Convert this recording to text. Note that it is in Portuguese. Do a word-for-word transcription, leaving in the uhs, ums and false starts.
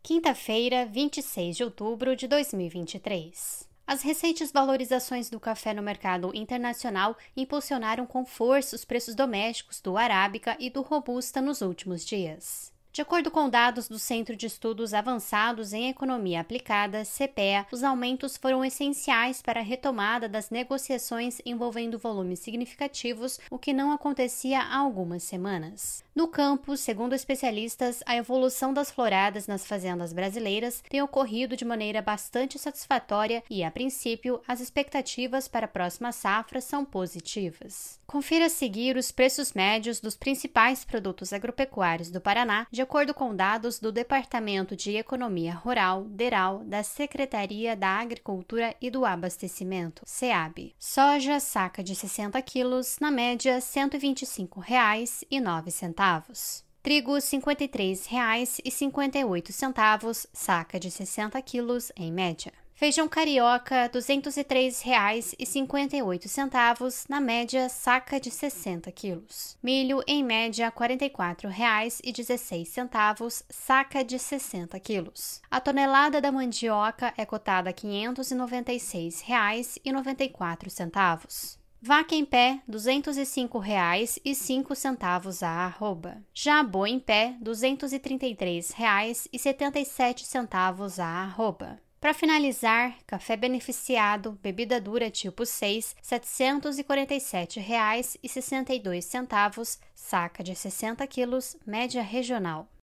Quinta-feira, vinte e seis de outubro de dois mil e vinte e três. As recentes valorizações do café no mercado internacional impulsionaram com força os preços domésticos do Arábica e do Robusta nos últimos dias. De acordo com dados do Centro de Estudos Avançados em Economia Aplicada, C P E A, os aumentos foram essenciais para a retomada das negociações envolvendo volumes significativos, o que não acontecia há algumas semanas. No campo, segundo especialistas, a evolução das floradas nas fazendas brasileiras tem ocorrido de maneira bastante satisfatória e, a princípio, as expectativas para a próxima safra são positivas. Confira a seguir os preços médios dos principais produtos agropecuários do Paraná, de acordo com dados do Departamento de Economia Rural, DERAL, da Secretaria da Agricultura e do Abastecimento, SEAB. Soja, saca de sessenta quilos, na média cento e vinte e cinco reais e nove centavos. Trigo, cinquenta e três reais e cinquenta e oito centavos, saca de sessenta quilos, em média. Feijão carioca, duzentos e três reais e cinquenta e oito centavos, na média, saca de sessenta quilos. Milho, em média, quarenta e quatro reais e dezesseis centavos, saca de sessenta quilos. A tonelada da mandioca é cotada a quinhentos e noventa e seis reais e noventa e quatro centavos. Vaca em pé, duzentos e cinco reais e cinco centavos a arroba. Já a boi em pé, duzentos e trinta e três reais e setenta e sete centavos a arroba. Para finalizar, café beneficiado, bebida dura tipo seis, setecentos e quarenta e sete reais e sessenta e dois centavos, saca de sessenta quilos, média regional.